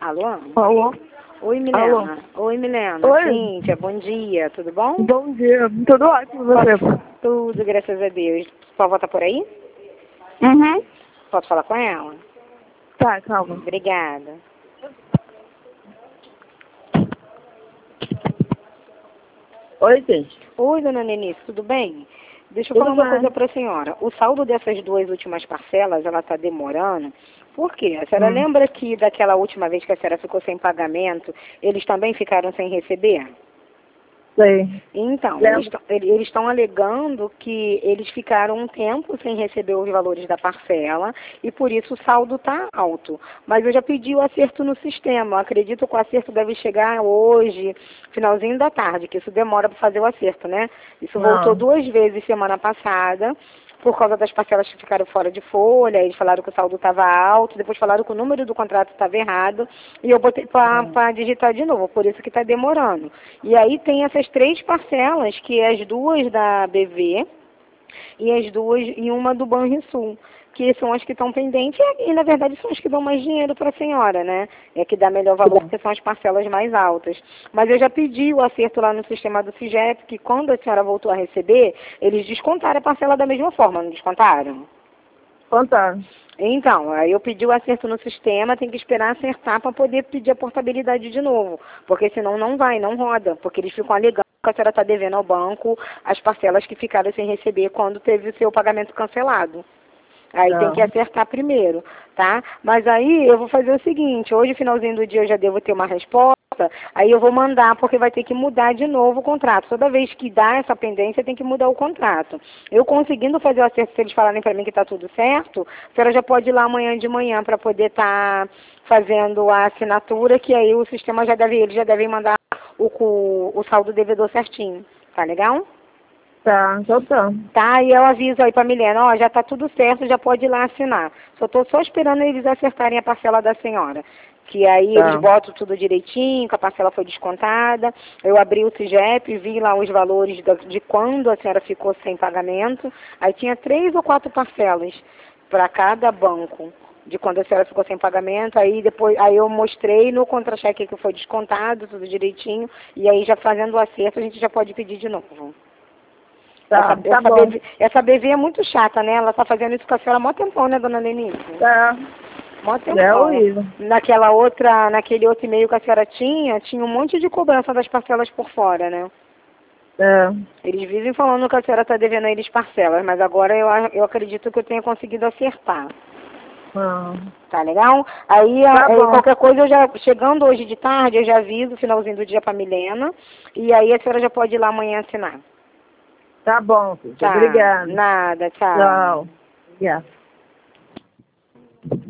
Alô? Alô? Oi, Milena. Alô? Oi, Milena. Oi. Cíntia, bom dia. Tudo bom? Bom dia. Tudo ótimo, você? Tudo, graças a Deus. Sua avó tá por aí? Uhum. Posso falar com ela? Tá, calma. Obrigada. Oi, gente. Oi, dona Nenice, tudo bem? Deixa eu Tudo falar uma bem. coisa para a senhora. O saldo dessas duas últimas parcelas, ela está demorando. Por quê? A senhora lembra que daquela última vez que a senhora ficou sem pagamento, eles também ficaram sem receber? Sei. Então, Lembro. eles estão alegando que eles ficaram um tempo sem receber os valores da parcela e por isso o saldo está alto. Mas eu já pedi o acerto no sistema. Eu acredito que o acerto deve chegar hoje, finalzinho da tarde, que isso demora para fazer o acerto, né? Isso voltou 2 vezes semana passada, por causa das parcelas que ficaram fora de folha. Eles falaram que o saldo estava alto, depois falaram que o número do contrato estava errado, e eu botei para digitar de novo, por isso que está demorando. E aí tem essas 3 parcelas, que é as 2 da BV e as 2 e uma do Banrisul, que são as que estão pendentes e, na verdade, são as que dão mais dinheiro para a senhora, né? É que dá melhor valor, porque são as parcelas mais altas. Mas eu já pedi o acerto lá no sistema do FIGEP, que quando a senhora voltou a receber, eles descontaram a parcela da mesma forma, não descontaram? Contar. Então, aí eu pedi o acerto no sistema, tem que esperar acertar para poder pedir a portabilidade de novo, porque senão não vai, não roda, porque eles ficam alegando que a senhora está devendo ao banco as parcelas que ficaram sem receber quando teve o seu pagamento cancelado. Aí tem que acertar primeiro, tá? Mas aí eu vou fazer o seguinte, hoje, finalzinho do dia, eu já devo ter uma resposta, aí eu vou mandar, porque vai ter que mudar de novo o contrato. Toda vez que dá essa pendência, tem que mudar o contrato. Eu conseguindo fazer o acerto, se eles falarem para mim que está tudo certo, a senhora já pode ir lá amanhã de manhã para poder estar fazendo a assinatura, que aí o sistema já deve, eles já devem mandar o saldo devedor certinho. Tá legal? Tá, então tá. Tá, e eu aviso aí pra Milena, ó, já tá tudo certo, já pode ir lá assinar. Só tô só esperando eles acertarem a parcela da senhora. Que aí eles botam tudo direitinho, que a parcela foi descontada. Eu abri o CIGEP, vi lá os valores de quando a senhora ficou sem pagamento. Aí tinha 3 ou 4 parcelas para cada banco de quando a senhora ficou sem pagamento. Aí depois, aí eu mostrei no contra-cheque que foi descontado, tudo direitinho. E aí já fazendo o acerto, a gente já pode pedir de novo. Tá, tá bom. Essa BV é muito chata, né? Ela tá fazendo isso com a senhora há mó tempão, né, dona Lenice? Tá. Mó tempão. É horrível. Naquele outro e-mail que a senhora tinha um monte de cobrança das parcelas por fora, né? É. Eles vivem falando que a senhora tá devendo a eles parcelas, mas agora eu acredito que eu tenha conseguido acertar. Tá legal? Aí, Tá bom. qualquer coisa, eu já, chegando hoje de tarde, eu já aviso, finalzinho do dia pra Milena, e aí a senhora já pode ir lá amanhã assinar. Tá bom, filho. Tá. Obrigada. Nada, tchau. Tchau. Obrigada.